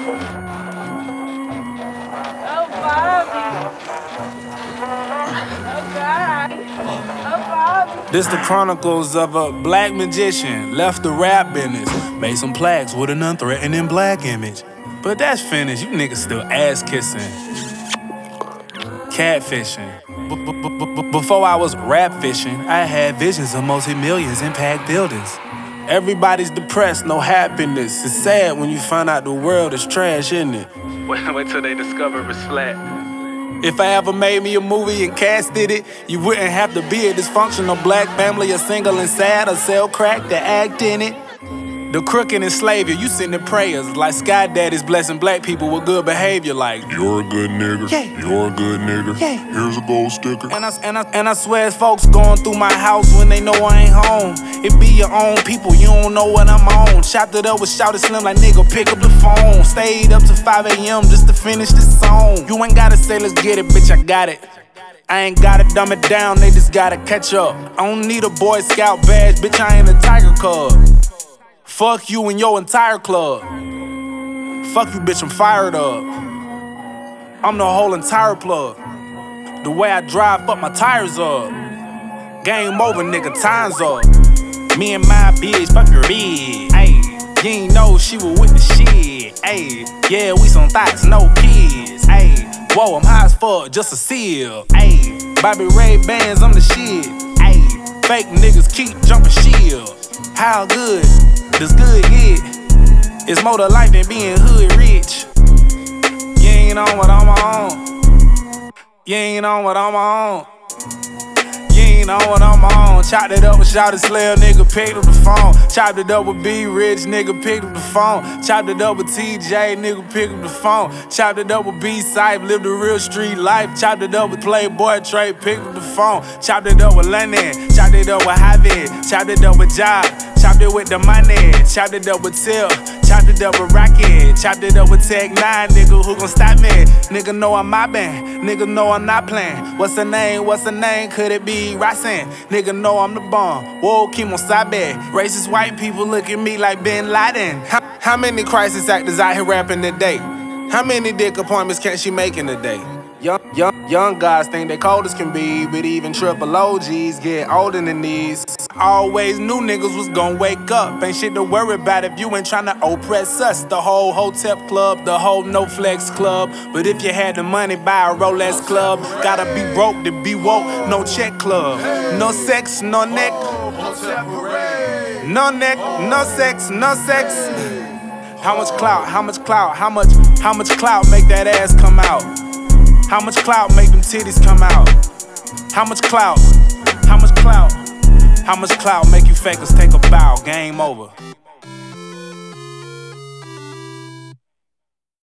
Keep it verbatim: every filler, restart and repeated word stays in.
Oh, Bobby. Oh, God. Oh, Bobby. This the chronicles of a black magician. Left the rap business. Made some plaques with an unthreatening black image. But that's finished. You niggas still ass kissing. Catfishing. Before I was rap fishing, I had visions of multi-millions in packed buildings. Everybody's depressed, no happiness. It's sad when you find out the world is trash, isn't it? Wait, wait till they discover it's flat. If I ever made me a movie and casted it, you wouldn't have to be a dysfunctional black family, or single and sad, or sell crack to act in it. The crook and enslave you, you sending prayers like Sky Daddy's blessing black people with good behavior like you're a good nigga, yeah. You're a good nigga, yeah. Here's a gold sticker. And I, and, I, and I swear it's folks going through my house when they know I ain't home. It be your own people, you don't know what I'm on. Chopped it up with Shouted Slim like nigga, pick up the phone. Stayed up till five a.m. just to finish this song. You ain't gotta say let's get it, bitch, I got it. I ain't gotta dumb it down, they just gotta catch up. I don't need a Boy Scout badge, bitch, I ain't a Tiger Cub. Fuck you and your entire club. Fuck you, bitch, I'm fired up. I'm the whole entire plug. The way I drive, fuck my tires up. Game over, nigga, time's up. Me and my bitch, fuck your bitch. Ayy, you ain't know she was with the shit. Ayy, yeah, we some thoughts, no kids. Ayy, whoa, I'm high as fuck, just a seal. Ayy, Bobby Ray Bands, I'm the shit. Ayy, fake niggas keep jumping shield. How good does good get? It's more to life than being hood rich. You ain't on what I'm on. You ain't on what I'm on. You ain't on what I'm on. Chopped it up with Shouted Slim, nigga, picked up the phone. Chopped it up with B Rich, nigga, picked up the phone. Chopped it up with T J, nigga, picked up the phone. Chopped it up with B-Sype, lived a real street life. Chopped it up with Playboy Trey, picked up the phone. Chopped it up with Lennon, chopped it up with Javi, chopped it up with Job. Chopped it with the money, chopped it up with Tip, chopped it up with Rocket, chopped it up with Tech Nine, nigga, who gon' stop me? Nigga know I'm mobbing, nigga know I'm not playing. What's the name, what's the name, could it be Ryson? Nigga know I'm the bomb, whoa, Kimo Sabe. Racist white people look at me like Bin Laden. How, how many crisis actors out here rapping today? How many dick appointments can she make in a day? Young, young, young guys think they cold as can be, but even triple O Gs get older than these. Always knew niggas was gon' wake up. Ain't shit to worry about if you ain't tryna oppress us. The whole Hotep Club, the whole No Flex Club. But if you had the money, buy a Rolex Club. Gotta be broke to be woke, no check club. No sex, no neck. No neck, no sex, no sex. How much clout, how much clout, how much, how much clout make that ass come out? How much clout make them titties come out? How much clout? How much clout? How much clout make you fakers take a bow? Game over.